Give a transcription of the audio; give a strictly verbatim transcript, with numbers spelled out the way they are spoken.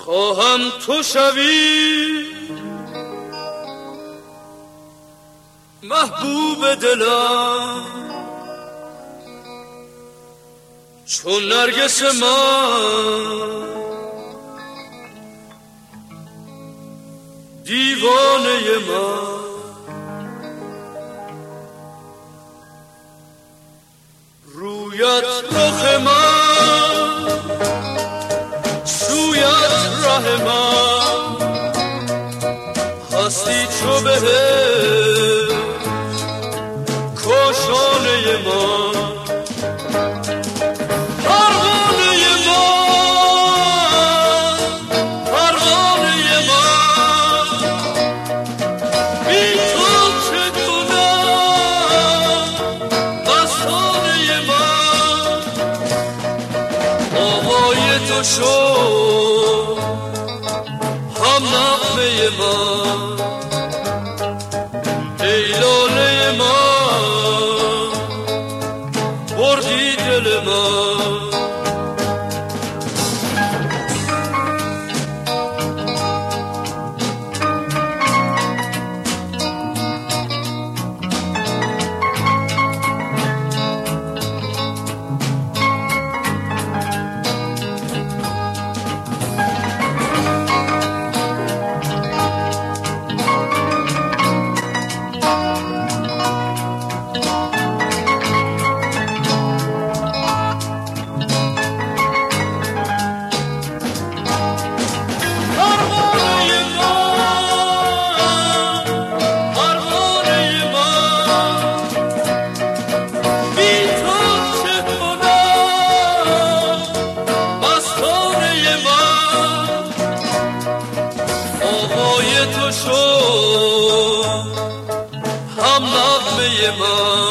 خواهم تو شوی محبوب دلم، چون نرگس من دیوانه من. رویت رخ من، سویت ره من، هستی چو بهشت کاشانه من. شو هم نغمه من، ای لاله من بردی دل من. تو شو هم نغمه من.